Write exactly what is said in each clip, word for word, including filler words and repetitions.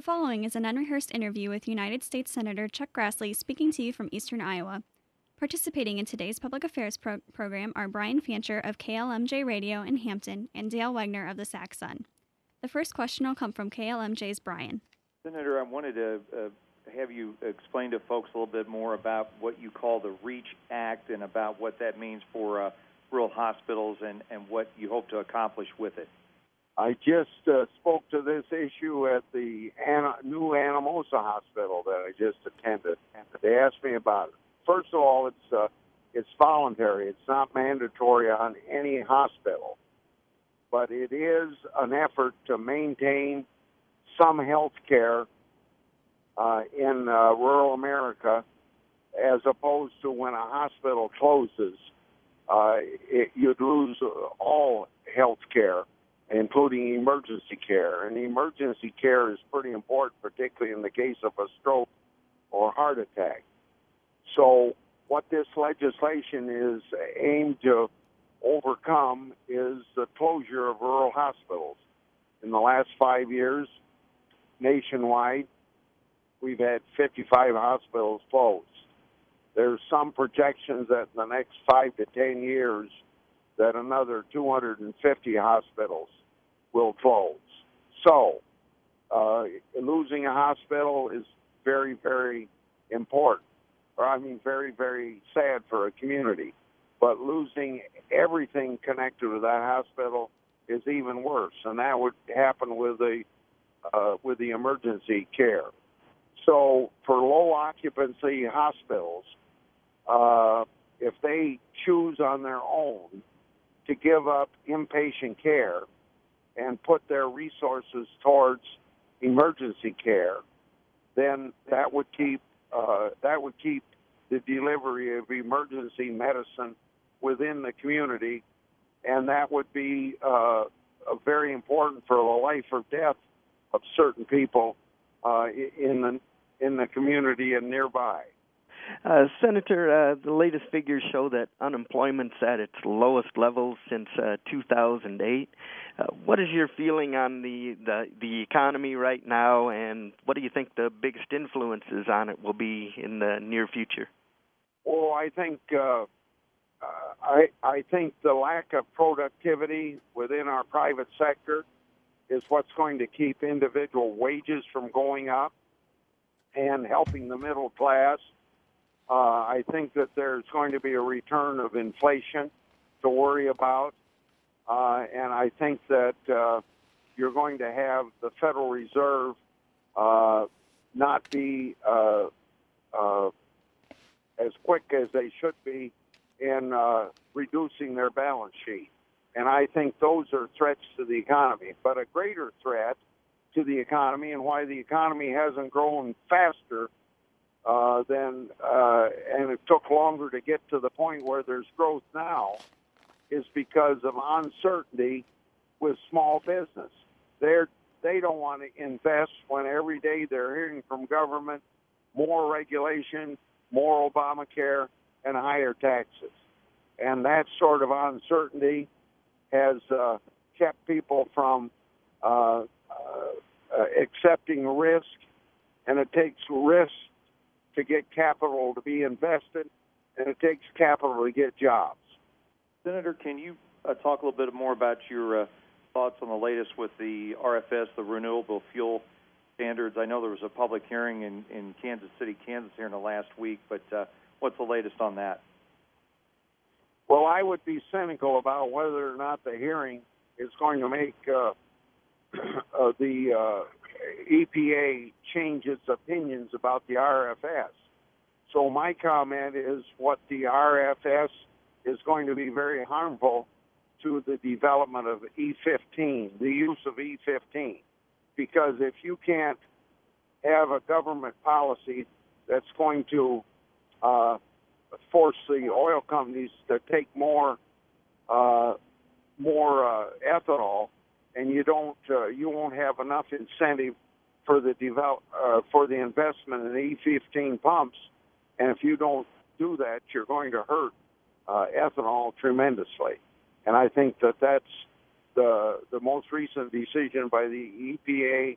following is an unrehearsed interview with United States Senator Chuck Grassley speaking to you from Eastern Iowa. Participating in today's public affairs pro- program are Brian Fancher of K L M J Radio in Hampton and Dale Wegner of the Sac Sun. The first question will come from K L M J's Brian. Senator, I wanted to uh, have you explain to folks a little bit more about what you call the REACH Act and about what that means for uh, rural hospitals and, and what you hope to accomplish with it. I just uh, spoke to this issue at the Ana, new Anamosa Hospital that I just attended. They asked me about it. First of all, it's uh, it's voluntary. It's not mandatory on any hospital, but it is an effort to maintain some health care uh, in uh, rural America, as opposed to when a hospital closes, uh, it, you'd lose all health care, including emergency care. And emergency care is pretty important, particularly in the case of a stroke or heart attack. So what this legislation is aimed to overcome is the closure of rural hospitals. In the last five years, nationwide, we've had fifty-five hospitals closed. There's some projections that in the next five to ten years that another two hundred fifty hospitals will close. So uh, losing a hospital is very, very important, or I mean very, very sad for a community. But losing everything connected to that hospital is even worse, and that would happen with the uh, with the emergency care. So for low occupancy hospitals, uh, if they choose on their own to give up inpatient care and put their resources towards emergency care, then that would keep uh, that would keep the delivery of emergency medicine within the community, and that would be uh, very important for the life or death of certain people uh, in the in the community and nearby. Uh, Senator, uh, the latest figures show that unemployment's at its lowest level since uh, two thousand eight. Uh, what is your feeling on the, the, the economy right now, and what do you think the biggest influences on it will be in the near future? Well, I think uh, uh, I I think the lack of productivity within our private sector is what's going to keep individual wages from going up and helping the middle class. Uh, I think that there's going to be a return of inflation to worry about, uh, and I think that uh, you're going to have the Federal Reserve uh, not be uh, uh, as quick as they should be in uh, reducing their balance sheet. And I think those are threats to the economy. But a greater threat to the economy, and why the economy hasn't grown faster uh, than, uh, and it took longer to get to the point where there's growth now, is because of uncertainty with small business. They're, they don't want to invest when every day they're hearing from government more regulation, more Obamacare, and higher taxes. And that sort of uncertainty has uh, kept people from uh, uh, uh, accepting risk, and it takes risk to get capital to be invested, and it takes capital to get jobs. Senator, can you uh, talk a little bit more about your uh, thoughts on the latest with the R F S, the Renewable Fuel Standards? I know there was a public hearing in, in Kansas City, Kansas here in the last week, but uh, what's the latest on that? Well, I would be cynical about whether or not the hearing is going to make uh, uh, the uh, E P A change its opinions about the R F S. So my comment is what the R F S is going to be very harmful to the development of E fifteen, the use of E fifteen. Because if you can't have a government policy that's going to uh, force the oil companies to take more uh, more uh, ethanol, and you don't, uh, you won't have enough incentive for the develop uh, for the investment in E fifteen pumps. And if you don't do that, you're going to hurt uh, ethanol tremendously. And I think that that's the the most recent decision by the E P A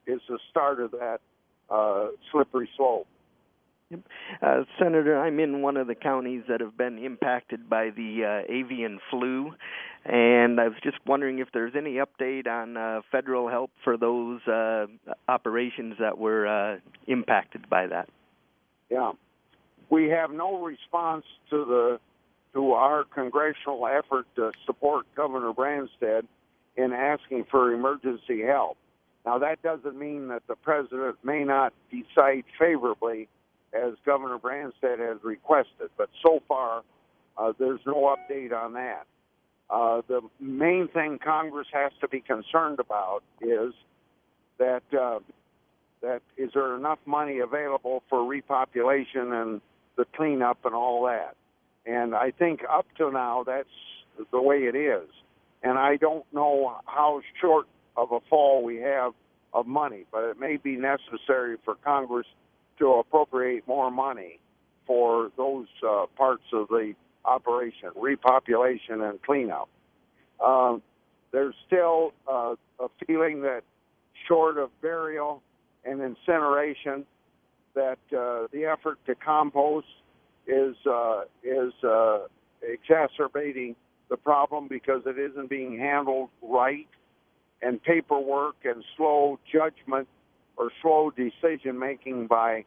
is the start of that uh, slippery slope. Yep. Uh, Senator, I'm in one of the counties that have been impacted by the uh, avian flu, and I was just wondering if there's any update on uh, federal help for those uh, operations that were uh, impacted by that. Yeah, we have no response to the to our congressional effort to support Governor Branstad in asking for emergency help. Now, that doesn't mean that the president may not decide favorably as Governor Branstad has requested, but so far uh, there's no update on that. Uh, the main thing Congress has to be concerned about is that uh, that is there enough money available for repopulation and the cleanup and all that. And I think up to now that's the way it is. And I don't know how short of a fall we have of money, but it may be necessary for Congress to appropriate more money for those uh, parts of the operation, repopulation and cleanup. Uh, there's still uh, a feeling that short of burial and incineration, that uh, the effort to compost is uh, is uh, exacerbating the problem because it isn't being handled right, and paperwork and slow judgment or slow decision making by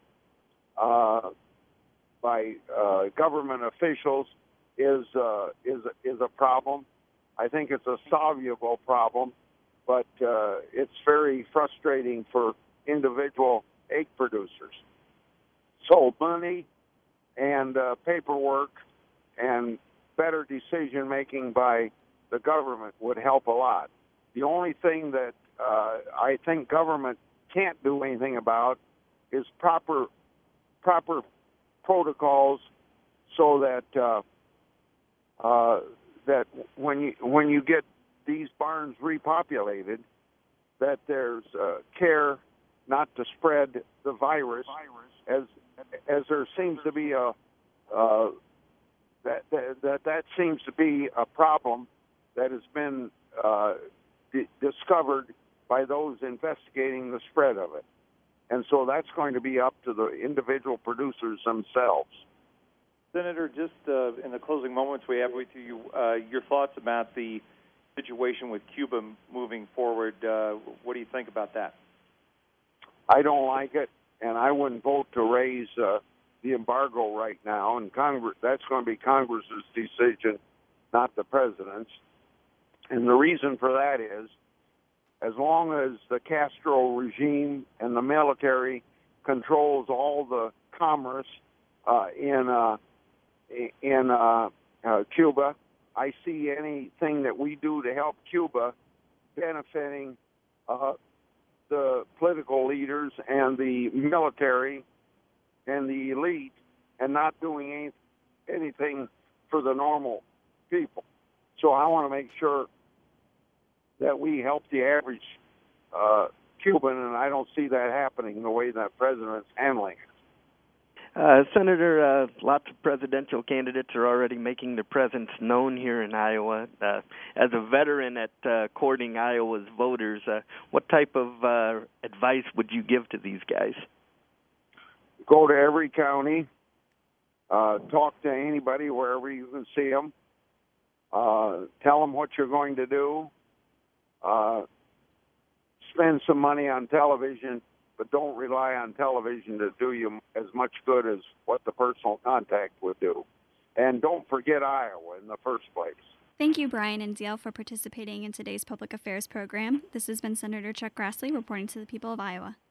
uh, by uh, government officials is uh, is is a problem. I think it's a solvable problem, but uh, it's very frustrating for individual egg producers. So money and uh, paperwork and better decision making by the government would help a lot. The only thing that uh, I think government can't do anything about is proper proper protocols, so that uh, uh, that when you when you get these barns repopulated, that there's uh, care not to spread the virus, as as there seems to be a uh, that, that that that seems to be a problem that has been uh, d- discovered by those investigating the spread of it. And so that's going to be up to the individual producers themselves. Senator, just uh, in the closing moments we have with you, uh, your thoughts about the situation with Cuba moving forward. Uh, what do you think about that? I don't like it, and I wouldn't vote to raise uh, the embargo right now. And Congress, that's going to be Congress's decision, not the president's. And the reason for that is, as long as the Castro regime and the military controls all the commerce uh, in uh, in uh, uh, Cuba, I see anything that we do to help Cuba benefiting uh, the political leaders and the military and the elite, and not doing any, anything for the normal people. So I want to make sure that we help the average uh, Cuban, and I don't see that happening the way that president's handling it. Uh, Senator, uh, lots of presidential candidates are already making their presence known here in Iowa. Uh, as a veteran at uh, courting Iowa's voters, uh, what type of uh, advice would you give to these guys? Go to every county, uh, talk to anybody wherever you can see them, uh, tell them what you're going to do, uh, spend some money on television, but don't rely on television to do you as much good as what the personal contact would do. And don't forget Iowa in the first place. Thank you, Brian and Dale, for participating in today's Public Affairs program. This has been Senator Chuck Grassley reporting to the people of Iowa.